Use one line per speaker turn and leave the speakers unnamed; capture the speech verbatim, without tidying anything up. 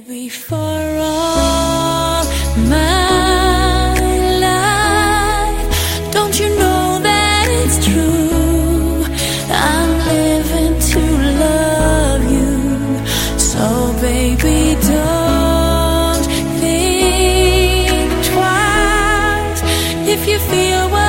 Baby, for all my life, don't you know that it's true? I'm living to love you. So baby, don't think twice if you feel what